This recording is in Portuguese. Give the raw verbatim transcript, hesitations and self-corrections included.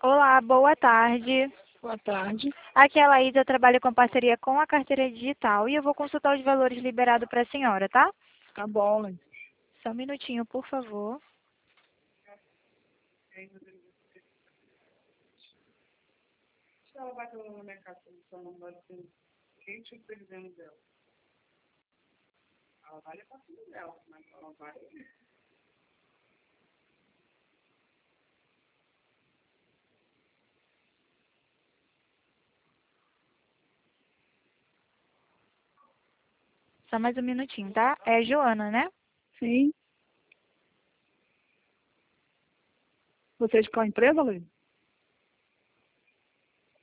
Olá, boa tarde. Boa tarde. Aqui é a Laís, eu trabalho com parceria com a carteira digital e eu vou consultar os valores liberados para a senhora, tá? Tá bom, Laís. Só um minutinho, por favor. Ela vai ter no mercado só não vai ser quente e perdendo dela. Ela vai levar tudo dela, mas ela vai. Só mais um minutinho, tá? É Joana, né? Sim. Você é de qual empresa, Laís?